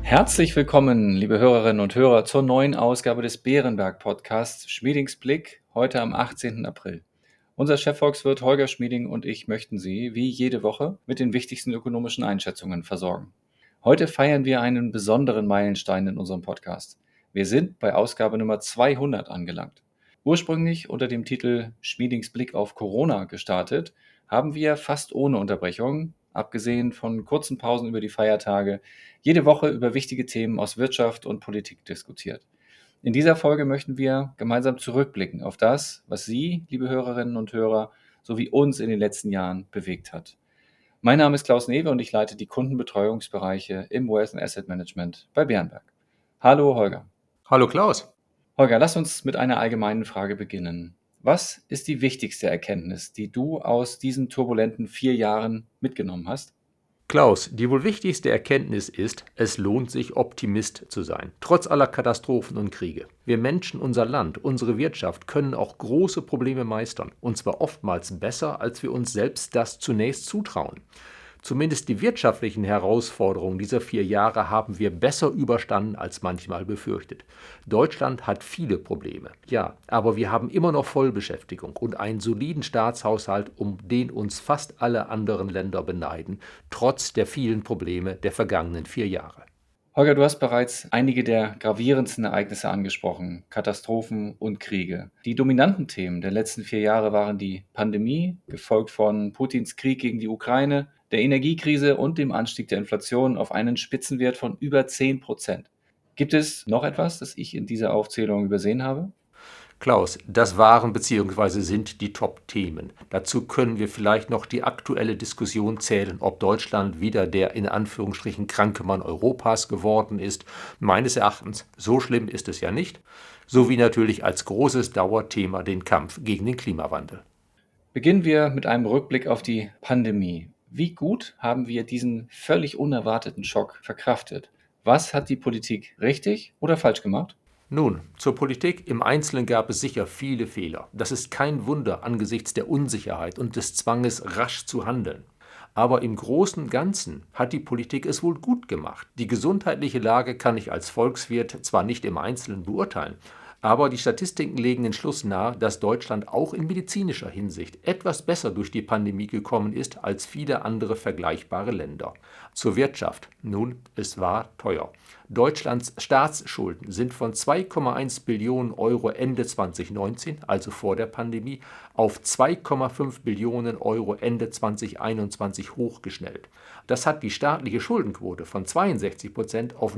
Herzlich willkommen, liebe Hörerinnen und Hörer, zur neuen Ausgabe des Bärenberg-Podcasts Schmiedings Blick, heute am 18. April. Unser Chefvolkswirt Holger Schmieding und ich möchten Sie, wie jede Woche, mit den wichtigsten ökonomischen Einschätzungen versorgen. Heute feiern wir einen besonderen Meilenstein in unserem Podcast. Wir sind bei Ausgabe Nummer 200 angelangt. Ursprünglich unter dem Titel Schmiedings Blick auf Corona gestartet, haben wir fast ohne Unterbrechung, abgesehen von kurzen Pausen über die Feiertage, jede Woche über wichtige Themen aus Wirtschaft und Politik diskutiert. In dieser Folge möchten wir gemeinsam zurückblicken auf das, was Sie, liebe Hörerinnen und Hörer, sowie uns in den letzten Jahren bewegt hat. Mein Name ist Klaus Newe und ich leite die Kundenbetreuungsbereiche im Wealth Asset Management bei Bärenberg. Hallo Holger. Hallo Klaus. Holger, lass uns mit einer allgemeinen Frage beginnen. Was ist die wichtigste Erkenntnis, die du aus diesen turbulenten 4 Jahren mitgenommen hast? Klaus, die wohl wichtigste Erkenntnis ist, es lohnt sich, Optimist zu sein, trotz aller Katastrophen und Kriege. Wir Menschen, unser Land, unsere Wirtschaft können auch große Probleme meistern, und zwar oftmals besser, als wir uns selbst das zunächst zutrauen. Zumindest die wirtschaftlichen Herausforderungen dieser 4 Jahre haben wir besser überstanden als manchmal befürchtet. Deutschland hat viele Probleme, ja, aber wir haben immer noch Vollbeschäftigung und einen soliden Staatshaushalt, um den uns fast alle anderen Länder beneiden, trotz der vielen Probleme der vergangenen 4 Jahre. Holger, du hast bereits einige der gravierendsten Ereignisse angesprochen, Katastrophen und Kriege. Die dominanten Themen der letzten 4 Jahre waren die Pandemie, gefolgt von Putins Krieg gegen die Ukraine, der Energiekrise und dem Anstieg der Inflation auf einen Spitzenwert von über 10%. Gibt es noch etwas, das ich in dieser Aufzählung übersehen habe? Klaus, das waren bzw. sind die Top-Themen. Dazu können wir vielleicht noch die aktuelle Diskussion zählen, ob Deutschland wieder der in Anführungsstrichen kranke Mann Europas geworden ist. Meines Erachtens, so schlimm ist es ja nicht. Sowie natürlich als großes Dauerthema den Kampf gegen den Klimawandel. Beginnen wir mit einem Rückblick auf die Pandemie. Wie gut haben wir diesen völlig unerwarteten Schock verkraftet? Was hat die Politik richtig oder falsch gemacht? Nun, zur Politik im Einzelnen gab es sicher viele Fehler. Das ist kein Wunder angesichts der Unsicherheit und des Zwanges, rasch zu handeln. Aber im Großen und Ganzen hat die Politik es wohl gut gemacht. Die gesundheitliche Lage kann ich als Volkswirt zwar nicht im Einzelnen beurteilen, aber die Statistiken legen den Schluss nahe, dass Deutschland auch in medizinischer Hinsicht etwas besser durch die Pandemie gekommen ist als viele andere vergleichbare Länder. Zur Wirtschaft. Nun, es war teuer. Deutschlands Staatsschulden sind von 2,1 Billionen Euro Ende 2019, also vor der Pandemie, auf 2,5 Billionen Euro Ende 2021 hochgeschnellt. Das hat die staatliche Schuldenquote von 62% auf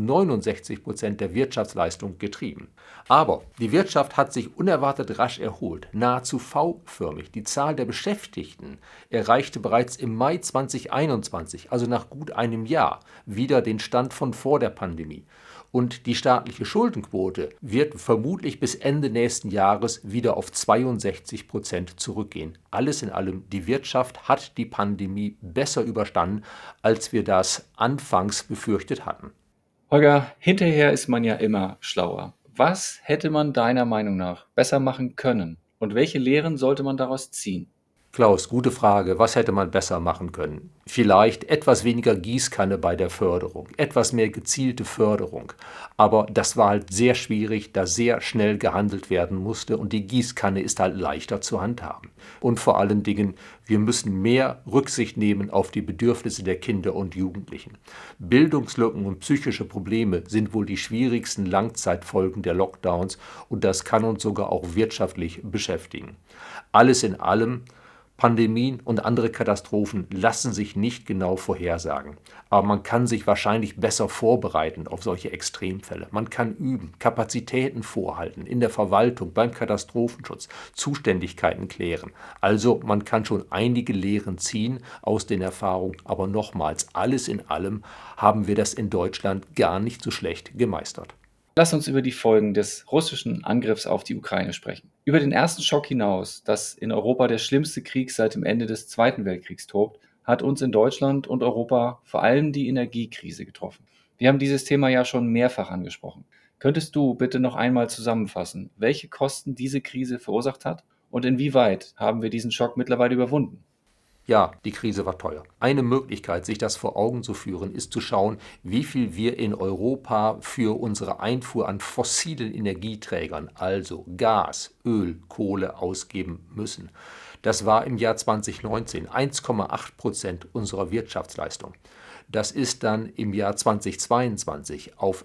69% der Wirtschaftsleistung getrieben. Aber die Wirtschaft hat sich unerwartet rasch erholt, nahezu V-förmig. Die Zahl der Beschäftigten erreichte bereits im Mai 2021, also nach gut einem Jahr, wieder den Stand von vor der Pandemie. Und die staatliche Schuldenquote wird vermutlich bis Ende nächsten Jahres wieder auf 62% zurückgehen. Alles in allem, die Wirtschaft hat die Pandemie besser überstanden, als wir das anfangs befürchtet hatten. Holger, hinterher ist man ja immer schlauer. Was hätte man deiner Meinung nach besser machen können? Und welche Lehren sollte man daraus ziehen? Klaus, gute Frage. Was hätte man besser machen können? Vielleicht etwas weniger Gießkanne bei der Förderung, etwas mehr gezielte Förderung. Aber das war halt sehr schwierig, da sehr schnell gehandelt werden musste und die Gießkanne ist halt leichter zu handhaben. Und vor allen Dingen, wir müssen mehr Rücksicht nehmen auf die Bedürfnisse der Kinder und Jugendlichen. Bildungslücken und psychische Probleme sind wohl die schwierigsten Langzeitfolgen der Lockdowns und das kann uns sogar auch wirtschaftlich beschäftigen. Alles in allem, Pandemien und andere Katastrophen lassen sich nicht genau vorhersagen, aber man kann sich wahrscheinlich besser vorbereiten auf solche Extremfälle. Man kann üben, Kapazitäten vorhalten in der Verwaltung, beim Katastrophenschutz, Zuständigkeiten klären. Also man kann schon einige Lehren ziehen aus den Erfahrungen, aber nochmals, alles in allem haben wir das in Deutschland gar nicht so schlecht gemeistert. Lass uns über die Folgen des russischen Angriffs auf die Ukraine sprechen. Über den ersten Schock hinaus, dass in Europa der schlimmste Krieg seit dem Ende des Zweiten Weltkriegs tobt, hat uns in Deutschland und Europa vor allem die Energiekrise getroffen. Wir haben dieses Thema ja schon mehrfach angesprochen. Könntest du bitte noch einmal zusammenfassen, welche Kosten diese Krise verursacht hat und inwieweit haben wir diesen Schock mittlerweile überwunden? Ja, die Krise war teuer. Eine Möglichkeit, sich das vor Augen zu führen, ist zu schauen, wie viel wir in Europa für unsere Einfuhr an fossilen Energieträgern, also Gas, Öl, Kohle, ausgeben müssen. Das war im Jahr 2019 1,8% unserer Wirtschaftsleistung. Das ist dann im Jahr 2022 auf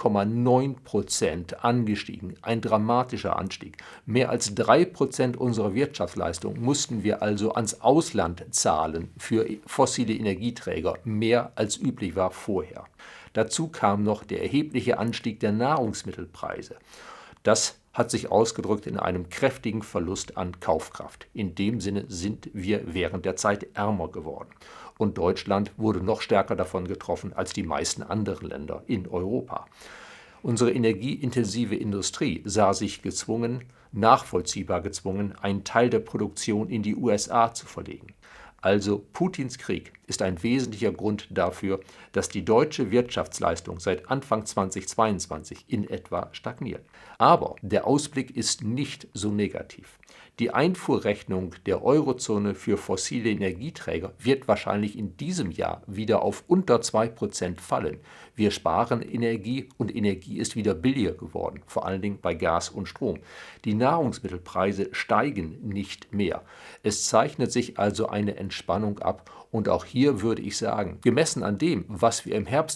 4,9% angestiegen. Ein dramatischer Anstieg. Mehr als 3% unserer Wirtschaftsleistung mussten wir also ans Ausland zahlen für fossile Energieträger, mehr als üblich war vorher. Dazu kam noch der erhebliche Anstieg der Nahrungsmittelpreise. Das hat sich ausgedrückt in einem kräftigen Verlust an Kaufkraft. In dem Sinne sind wir während der Zeit ärmer geworden. Und Deutschland wurde noch stärker davon getroffen als die meisten anderen Länder in Europa. Unsere energieintensive Industrie sah sich nachvollziehbar gezwungen, einen Teil der Produktion in die USA zu verlegen. Also Putins Krieg ist ein wesentlicher Grund dafür, dass die deutsche Wirtschaftsleistung seit Anfang 2022 in etwa stagniert. Aber der Ausblick ist nicht so negativ. Die Einfuhrrechnung der Eurozone für fossile Energieträger wird wahrscheinlich in diesem Jahr wieder auf unter 2% fallen. Wir sparen Energie und Energie ist wieder billiger geworden, vor allen Dingen bei Gas und Strom. Die Nahrungsmittelpreise steigen nicht mehr. Es zeichnet sich also eine Entspannung ab und auch hier würde ich sagen, gemessen an dem, was wir im Herbst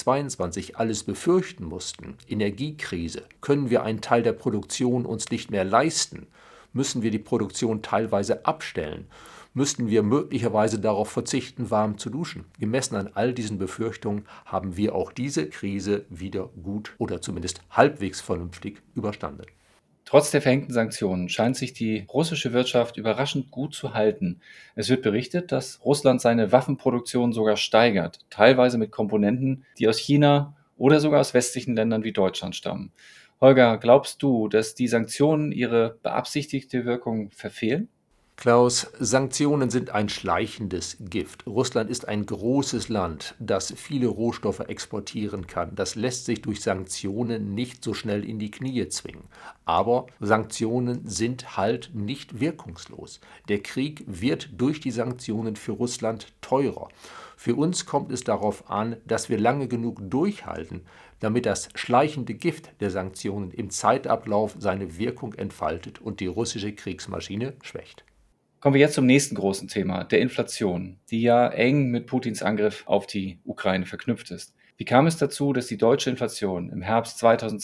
2022 alles befürchten mussten, Energiekrise, können wir einen Teil der Produktion uns nicht mehr leisten, müssen wir die Produktion teilweise abstellen, müssten wir möglicherweise darauf verzichten, warm zu duschen. Gemessen an all diesen Befürchtungen haben wir auch diese Krise wieder gut oder zumindest halbwegs vernünftig überstanden. Trotz der verhängten Sanktionen scheint sich die russische Wirtschaft überraschend gut zu halten. Es wird berichtet, dass Russland seine Waffenproduktion sogar steigert, teilweise mit Komponenten, die aus China oder sogar aus westlichen Ländern wie Deutschland stammen. Holger, glaubst du, dass die Sanktionen ihre beabsichtigte Wirkung verfehlen? Klaus, Sanktionen sind ein schleichendes Gift. Russland ist ein großes Land, das viele Rohstoffe exportieren kann. Das lässt sich durch Sanktionen nicht so schnell in die Knie zwingen. Aber Sanktionen sind halt nicht wirkungslos. Der Krieg wird durch die Sanktionen für Russland teurer. Für uns kommt es darauf an, dass wir lange genug durchhalten, damit das schleichende Gift der Sanktionen im Zeitablauf seine Wirkung entfaltet und die russische Kriegsmaschine schwächt. Kommen wir jetzt zum nächsten großen Thema, der Inflation, die ja eng mit Putins Angriff auf die Ukraine verknüpft ist. Wie kam es dazu, dass die deutsche Inflation im Herbst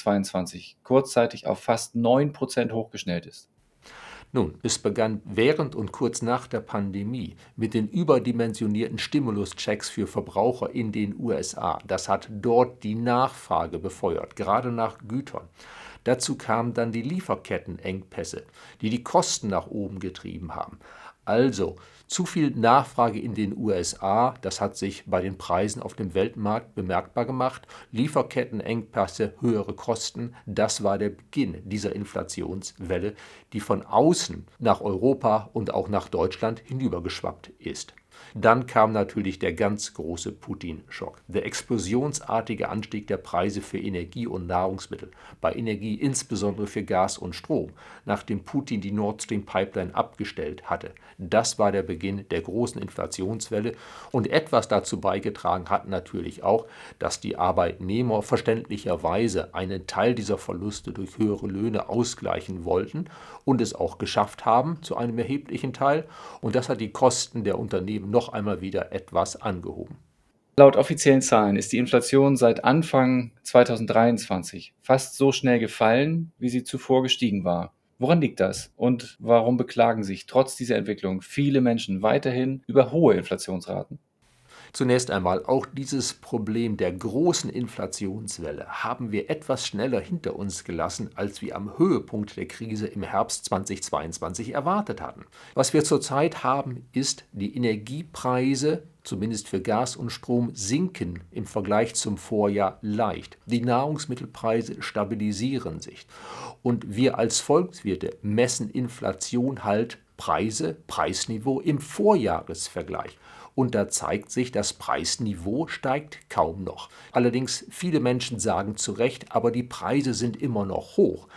2022 kurzzeitig auf fast 9% hochgeschnellt ist? Nun, es begann während und kurz nach der Pandemie mit den überdimensionierten Stimuluschecks für Verbraucher in den USA. Das hat dort die Nachfrage befeuert, gerade nach Gütern. Dazu kamen dann die Lieferkettenengpässe, die die Kosten nach oben getrieben haben. Also zu viel Nachfrage in den USA, das hat sich bei den Preisen auf dem Weltmarkt bemerkbar gemacht. Lieferkettenengpässe, höhere Kosten, das war der Beginn dieser Inflationswelle, die von außen nach Europa und auch nach Deutschland hinübergeschwappt ist. Dann kam natürlich der ganz große Putin-Schock, der explosionsartige Anstieg der Preise für Energie und Nahrungsmittel, bei Energie insbesondere für Gas und Strom, nachdem Putin die Nord Stream Pipeline abgestellt hatte. Das war der Beginn der großen Inflationswelle und etwas dazu beigetragen hat natürlich auch, dass die Arbeitnehmer verständlicherweise einen Teil dieser Verluste durch höhere Löhne ausgleichen wollten und es auch geschafft haben zu einem erheblichen Teil und das hat die Kosten der Unternehmen noch einmal wieder etwas angehoben. Laut offiziellen Zahlen ist die Inflation seit Anfang 2023 fast so schnell gefallen, wie sie zuvor gestiegen war. Woran liegt das und warum beklagen sich trotz dieser Entwicklung viele Menschen weiterhin über hohe Inflationsraten? Zunächst einmal, auch dieses Problem der großen Inflationswelle haben wir etwas schneller hinter uns gelassen, als wir am Höhepunkt der Krise im Herbst 2022 erwartet hatten. Was wir zurzeit haben, ist, die Energiepreise, zumindest für Gas und Strom, sinken im Vergleich zum Vorjahr leicht. Die Nahrungsmittelpreise stabilisieren sich. Und wir als Volkswirte messen Inflation halt Preisniveau im Vorjahresvergleich. Und da zeigt sich, das Preisniveau steigt kaum noch. Allerdings, viele Menschen sagen zu Recht, aber die Preise sind immer noch hoch.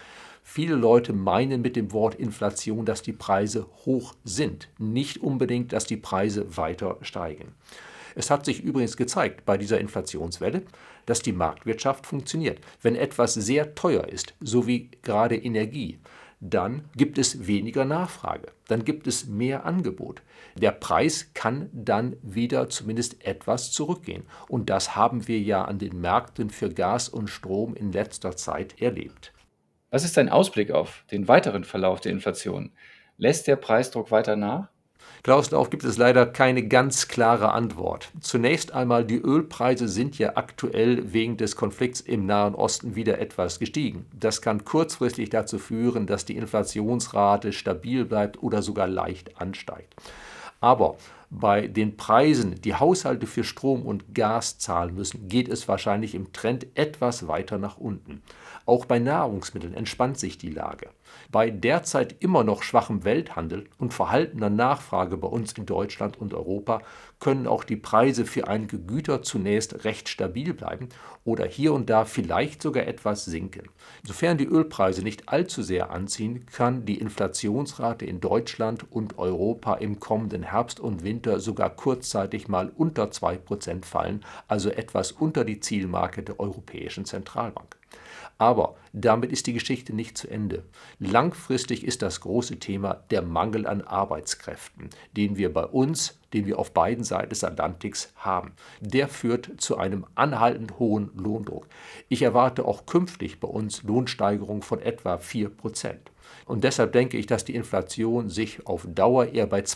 Viele Leute meinen mit dem Wort Inflation, dass die Preise hoch sind, nicht unbedingt, dass die Preise weiter steigen. Es hat sich übrigens gezeigt bei dieser Inflationswelle, dass die Marktwirtschaft funktioniert. Wenn etwas sehr teuer ist, so wie gerade Energie, dann gibt es weniger Nachfrage, dann gibt es mehr Angebot. Der Preis kann dann wieder zumindest etwas zurückgehen. Und das haben wir ja an den Märkten für Gas und Strom in letzter Zeit erlebt. Was ist dein Ausblick auf den weiteren Verlauf der Inflation? Lässt der Preisdruck weiter nach? Klaus, darauf gibt es leider keine ganz klare Antwort. Zunächst einmal, die Ölpreise sind ja aktuell wegen des Konflikts im Nahen Osten wieder etwas gestiegen. Das kann kurzfristig dazu führen, dass die Inflationsrate stabil bleibt oder sogar leicht ansteigt. Aber bei den Preisen, die Haushalte für Strom und Gas zahlen müssen, geht es wahrscheinlich im Trend etwas weiter nach unten. Auch bei Nahrungsmitteln entspannt sich die Lage. Bei derzeit immer noch schwachem Welthandel und verhaltener Nachfrage bei uns in Deutschland und Europa können auch die Preise für einige Güter zunächst recht stabil bleiben oder hier und da vielleicht sogar etwas sinken. Sofern die Ölpreise nicht allzu sehr anziehen, kann die Inflationsrate in Deutschland und Europa im kommenden Herbst und Winter sogar kurzzeitig mal unter 2% fallen, also etwas unter die Zielmarke der Europäischen Zentralbank. Aber damit ist die Geschichte nicht zu Ende. Langfristig ist das große Thema der Mangel an Arbeitskräften, den wir bei uns, den wir auf beiden Seiten des Atlantiks haben. Der führt zu einem anhaltend hohen Lohndruck. Ich erwarte auch künftig bei uns Lohnsteigerungen von etwa 4%. Und deshalb denke ich, dass die Inflation sich auf Dauer eher bei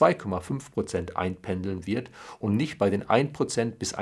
2,5% einpendeln wird und nicht bei den 1% bis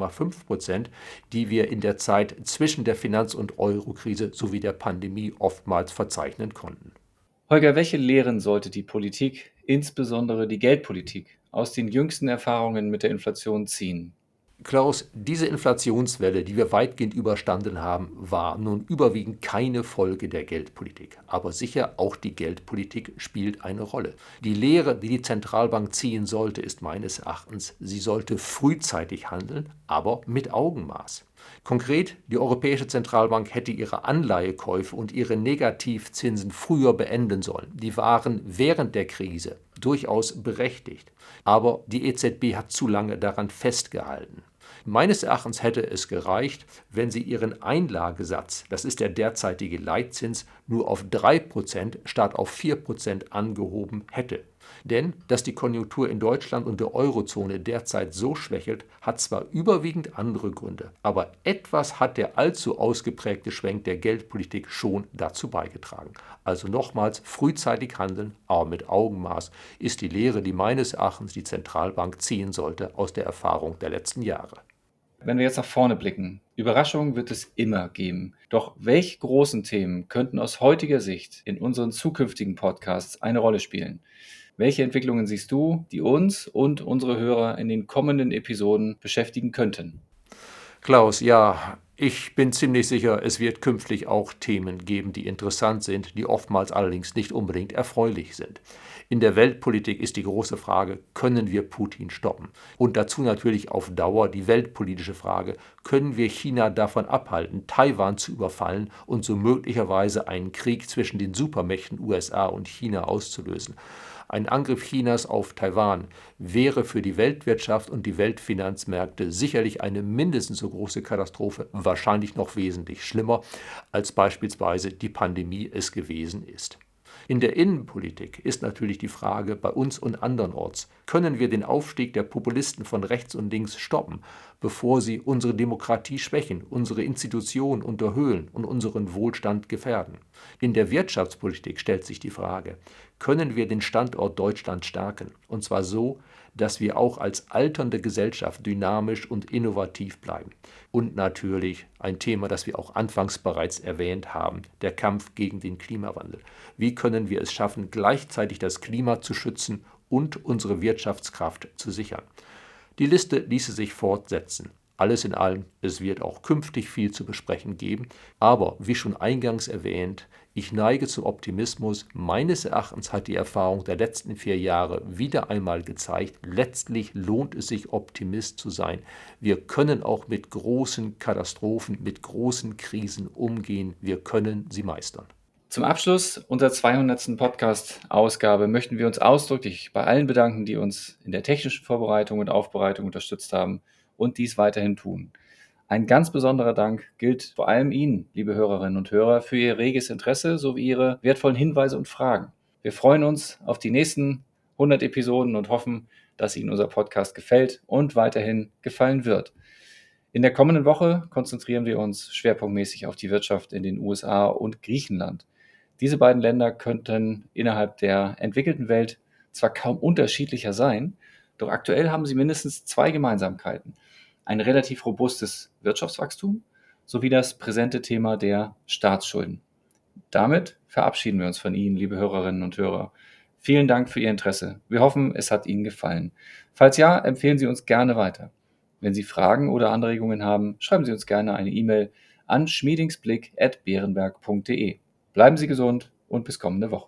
1,5%, die wir in der Zeit zwischen der Finanz- und Eurokrise sowie der Pandemie oftmals verzeichnen konnten. Holger, welche Lehren sollte die Politik, insbesondere die Geldpolitik, aus den jüngsten Erfahrungen mit der Inflation ziehen? Klaus, diese Inflationswelle, die wir weitgehend überstanden haben, war nun überwiegend keine Folge der Geldpolitik. Aber sicher, auch die Geldpolitik spielt eine Rolle. Die Lehre, die die Zentralbank ziehen sollte, ist meines Erachtens, sie sollte frühzeitig handeln, aber mit Augenmaß. Konkret, die Europäische Zentralbank hätte ihre Anleihekäufe und ihre Negativzinsen früher beenden sollen. Die waren während der Krise durchaus berechtigt. Aber die EZB hat zu lange daran festgehalten. Meines Erachtens hätte es gereicht, wenn sie ihren Einlagesatz, das ist der derzeitige Leitzins, nur auf 3% statt auf 4% angehoben hätte. Denn dass die Konjunktur in Deutschland und der Eurozone derzeit so schwächelt, hat zwar überwiegend andere Gründe, aber etwas hat der allzu ausgeprägte Schwenk der Geldpolitik schon dazu beigetragen. Also nochmals, frühzeitig handeln, aber mit Augenmaß, ist die Lehre, die meines Erachtens die Zentralbank ziehen sollte aus der Erfahrung der letzten Jahre. Wenn wir jetzt nach vorne blicken, Überraschungen wird es immer geben. Doch welche großen Themen könnten aus heutiger Sicht in unseren zukünftigen Podcasts eine Rolle spielen? Welche Entwicklungen siehst du, die uns und unsere Hörer in den kommenden Episoden beschäftigen könnten? Klaus, ja, ich bin ziemlich sicher, es wird künftig auch Themen geben, die interessant sind, die oftmals allerdings nicht unbedingt erfreulich sind. In der Weltpolitik ist die große Frage, können wir Putin stoppen? Und dazu natürlich auf Dauer die weltpolitische Frage, können wir China davon abhalten, Taiwan zu überfallen und so möglicherweise einen Krieg zwischen den Supermächten USA und China auszulösen? Ein Angriff Chinas auf Taiwan wäre für die Weltwirtschaft und die Weltfinanzmärkte sicherlich eine mindestens so große Katastrophe, wahrscheinlich noch wesentlich schlimmer, als beispielsweise die Pandemie es gewesen ist. In der Innenpolitik ist natürlich die Frage bei uns und andernorts, können wir den Aufstieg der Populisten von rechts und links stoppen, bevor sie unsere Demokratie schwächen, unsere Institutionen unterhöhlen und unseren Wohlstand gefährden? In der Wirtschaftspolitik stellt sich die Frage, können wir den Standort Deutschland stärken? Und zwar so, dass wir auch als alternde Gesellschaft dynamisch und innovativ bleiben. Und natürlich ein Thema, das wir auch anfangs bereits erwähnt haben, der Kampf gegen den Klimawandel. Wie können wir es schaffen, gleichzeitig das Klima zu schützen und unsere Wirtschaftskraft zu sichern? Die Liste ließe sich fortsetzen. Alles in allem, es wird auch künftig viel zu besprechen geben, aber wie schon eingangs erwähnt, ich neige zum Optimismus. Meines Erachtens hat die Erfahrung der letzten 4 Jahre wieder einmal gezeigt, letztlich lohnt es sich, Optimist zu sein. Wir können auch mit großen Katastrophen, mit großen Krisen umgehen. Wir können sie meistern. Zum Abschluss unserer 200. Podcast-Ausgabe möchten wir uns ausdrücklich bei allen bedanken, die uns in der technischen Vorbereitung und Aufbereitung unterstützt haben und dies weiterhin tun. Ein ganz besonderer Dank gilt vor allem Ihnen, liebe Hörerinnen und Hörer, für Ihr reges Interesse sowie Ihre wertvollen Hinweise und Fragen. Wir freuen uns auf die nächsten 100 Episoden und hoffen, dass Ihnen unser Podcast gefällt und weiterhin gefallen wird. In der kommenden Woche konzentrieren wir uns schwerpunktmäßig auf die Wirtschaft in den USA und Griechenland. Diese beiden Länder könnten innerhalb der entwickelten Welt zwar kaum unterschiedlicher sein, doch aktuell haben sie mindestens zwei Gemeinsamkeiten: ein relativ robustes Wirtschaftswachstum sowie das präsente Thema der Staatsschulden. Damit verabschieden wir uns von Ihnen, liebe Hörerinnen und Hörer. Vielen Dank für Ihr Interesse. Wir hoffen, es hat Ihnen gefallen. Falls ja, empfehlen Sie uns gerne weiter. Wenn Sie Fragen oder Anregungen haben, schreiben Sie uns gerne eine E-Mail an schmiedingsblick@beerenberg.de. Bleiben Sie gesund und bis kommende Woche.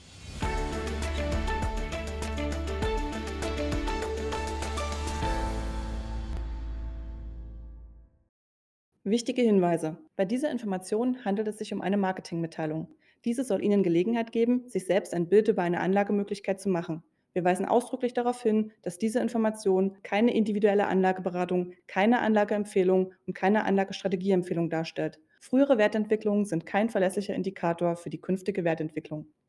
Wichtige Hinweise. Bei dieser Information handelt es sich um eine Marketingmitteilung. Diese soll Ihnen Gelegenheit geben, sich selbst ein Bild über eine Anlagemöglichkeit zu machen. Wir weisen ausdrücklich darauf hin, dass diese Information keine individuelle Anlageberatung, keine Anlageempfehlung und keine Anlagestrategieempfehlung darstellt. Frühere Wertentwicklungen sind kein verlässlicher Indikator für die künftige Wertentwicklung.